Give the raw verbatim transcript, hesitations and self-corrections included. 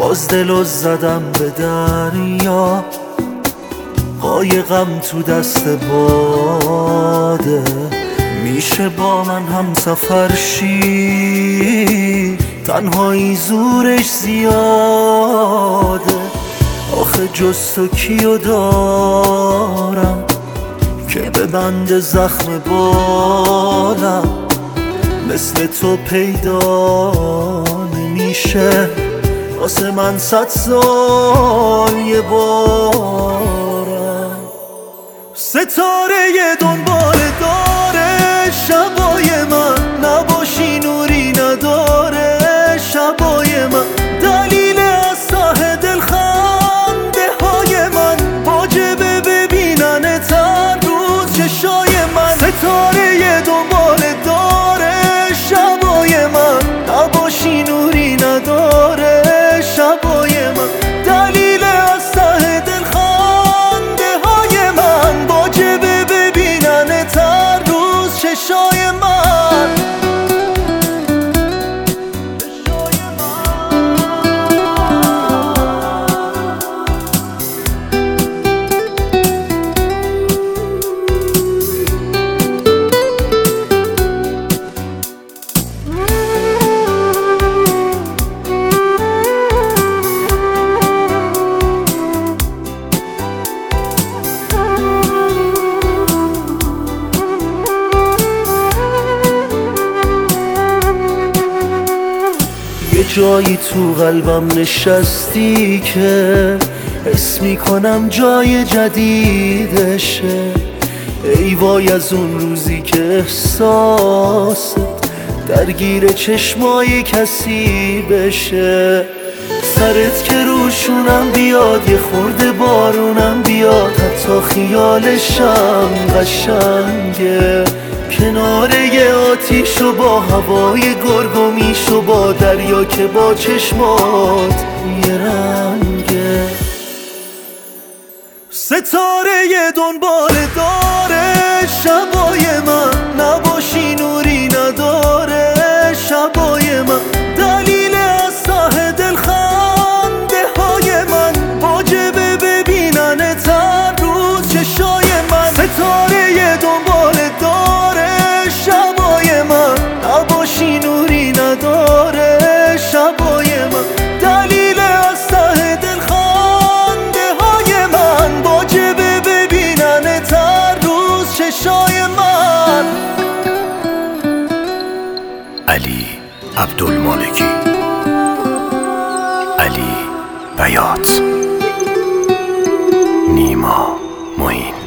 باز دلو زدم به دریا، قایقم تو دست باده. میشه با من هم سفر شی، تنهایی زورش زیاده. آخه جز تو کیو دارم که به بند زخم بالم، مثل تو پیدا نمیشه واسه من صد سال یه بارم. ستاره دنبال داره شبای من، نباشی نوری نداره شبای من. دلیل از ته دل خنده های من، واجبه ببینن تن روز چشای من. ستاره دنبال داره شبای من، نباشی نوری نداره شبای من. دلیل از ته دل خنده های من، واجبه ببینن تن روز چشای من. یه جایی تو قلبم نشستی که حس میکنم جای جدیدشه. ای وای از اون روزی که احساست درگیر چشمای کسی بشه. سرت که روشونم بیاد، یه خورده بارونم بیاد، حتی خیالشم قشنگه. کناره یه آتیش و با هوای گرگومیش و با دریا که با چشمات یه رنگه. ستاره دنبال داره شبای من، نباشی نوری نداره شبای من. دلیل از ته دل خنده های من، واجبه ببینن تن روز چشای من. ستاره دنبال داره شبای من، نباشی نوری نداره شبای من. دلیل از ته دل خنده های من، واجبه ببینن تن روز چشای من. علی عبدالمالکی، علی بیات، نیما معین.